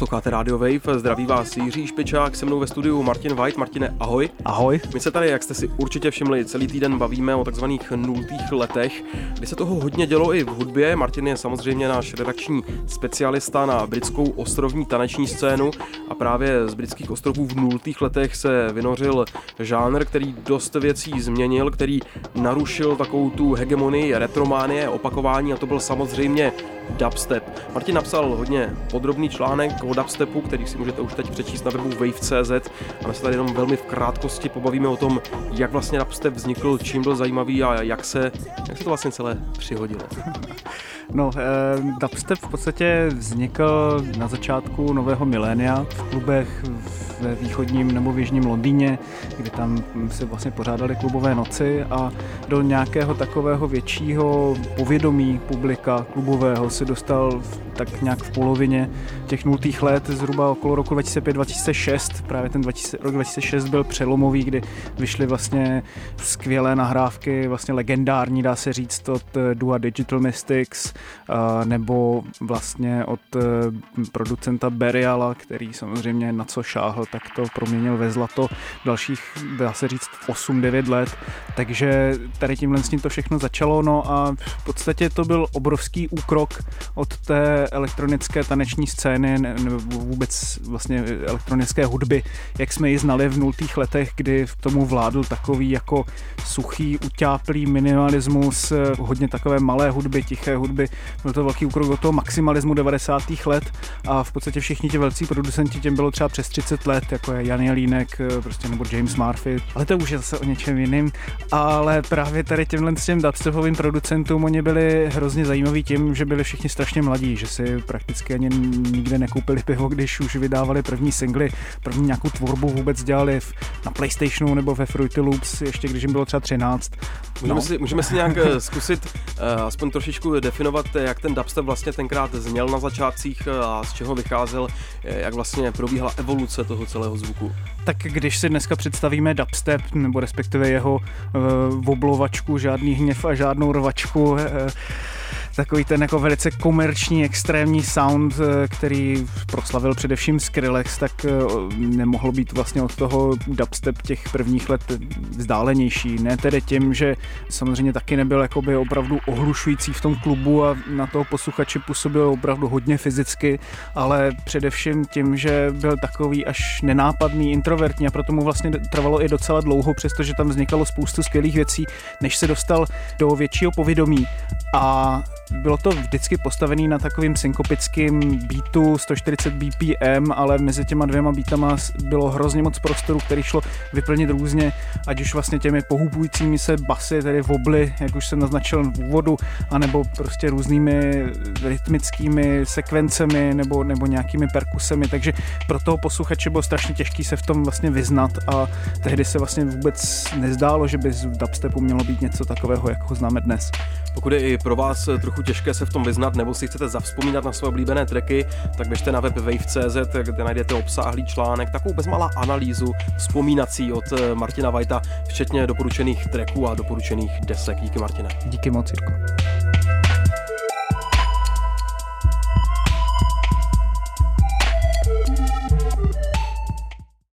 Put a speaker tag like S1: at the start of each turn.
S1: Posloucháte Radio Wave, zdraví vás Jiří Špičák, se mnou ve studiu Martin White. Martine, ahoj.
S2: Ahoj.
S1: My se tady, jak jste si určitě všimli, celý týden bavíme o takzvaných nultých letech, kdy se toho hodně dělo i v hudbě. Martin je samozřejmě náš redakční specialista na britskou ostrovní taneční scénu a právě z britských ostrovů v nultých letech se vynořil žánr, který dost věcí změnil, který narušil takovou tu hegemonii retrománie, opakování, a to byl samozřejmě dubstep. Martin napsal hodně podrobný článek o dubstepu, který si můžete už teď přečíst na webu wave.cz, a my se tady jenom velmi v krátkosti pobavíme o tom, jak vlastně dubstep vznikl, čím byl zajímavý a jak se to vlastně celé přihodilo.
S2: No, dubstep v podstatě vznikl na začátku nového milénia v klubech ve východním nebo v jižním Londýně, kde tam se vlastně pořádaly klubové noci, a do nějakého takového většího povědomí publika klubového se dostal tak nějak v polovině těch nultých let, zhruba okolo roku 2005-2006. Právě ten rok 2006 byl přelomový, kdy vyšly vlastně skvělé nahrávky, vlastně legendární, dá se říct, od dua Digital Mystics, nebo vlastně od producenta Buriala, který samozřejmě na co šáhl, tak to proměnil ve zlato dalších, dá se říct, 8-9 let. Takže tady tímhle s tím to všechno začalo, no a v podstatě to byl obrovský úkrok od té elektronické taneční scény nebo vůbec vlastně elektronické hudby, jak jsme ji znali v nultých letech, kdy v tomu vládl takový jako suchý, utáplý minimalismus, hodně takové malé hudby, tiché hudby. Byl to velký úkrok do toho maximalismu 90. let a v podstatě všichni ti velcí producenti, těm bylo třeba přes 30 let, jako je Jan Jelínek, prostě nebo James Murphy, ale to už je zase o něčem jiným. Ale právě tady s těm dubstepovým producentům oni byli hrozně zajímaví tím, že byli všichni strašně mladí, že si prakticky ani nikde nekoupili pivo, když už vydávali první singly, první nějakou tvorbu vůbec dělali na PlayStationu nebo ve Fruity Loops, ještě když jim bylo třeba 13.
S1: Můžeme si nějak zkusit aspoň trošičku definovat, jak ten dubstep vlastně tenkrát zněl na začátcích a z čeho vycházel, jak vlastně probíhala evoluce toho celého zvuku.
S2: Tak když si dneska představíme dubstep, nebo respektive jeho woblovačku, žádný hněv a žádnou rvačku, takový ten jako velice komerční, extrémní sound, který proslavil především Skrillex, tak nemohlo být vlastně od toho dubstep těch prvních let vzdálenější. Ne tedy tím, že samozřejmě taky nebyl jakoby opravdu ohlušující v tom klubu a na toho posluchače působil opravdu hodně fyzicky, ale především tím, že byl takový až nenápadný, introvertní, a proto mu vlastně trvalo i docela dlouho, přestože tam vznikalo spoustu skvělých věcí, než se dostal do většího povědomí. A bylo to vždycky postavený na takovým synkopickým beatu 140 BPM, ale mezi těma dvěma beatama bylo hrozně moc prostoru, který šlo vyplnit různě, ať už vlastně těmi pohubujícími se basy, tedy wobly, jak už jsem naznačil v úvodu, anebo prostě různými rytmickými sekvencemi nebo nějakými perkusemi, takže pro toho posluchače bylo strašně těžký se v tom vlastně vyznat a tehdy se vlastně vůbec nezdálo, že by z dubstepu mělo být něco takového, jak ho známe dnes.
S1: Pokud je i pro vás trochu těžké se v tom vyznat, nebo si chcete zavzpomínat na své oblíbené tracky, tak běžte na web wave.cz, kde najdete obsáhlý článek, takovou bezmalá analýzu vzpomínací od Martina Whitea, včetně doporučených tracků a doporučených desek. Díky, Martine.
S2: Díky moc, Jirko.